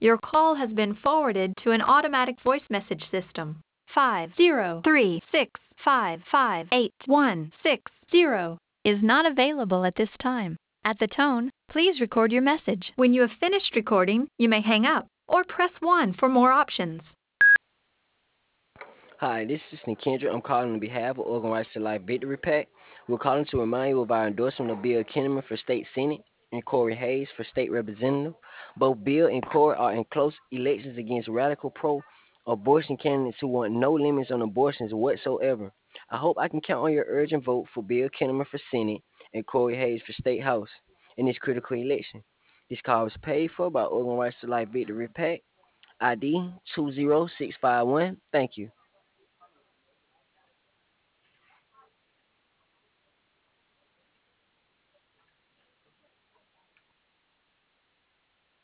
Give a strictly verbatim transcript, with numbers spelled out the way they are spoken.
Your call has been forwarded to an automatic voice message system. Five zero three six five five eight one six zero is not available at this time. At the tone, please record your message. When you have finished recording, you may hang up or press one for more options. Hi, this is Nikendra. I'm calling on behalf of Organ Rights to Life Victory Pack. We're calling to remind you of our endorsement of Bill Kinnaman for State Senate and Corey Hayes for State Representative. Both Bill and Corey are in close elections against radical pro-abortion candidates who want no limits on abortions whatsoever. I hope I can count on your urgent vote for Bill Kinnaman for Senate and Corey Hayes for State House in this critical election. This call is paid for by Organ Rights to Life Victory Pack, I D two zero six five one. Thank you.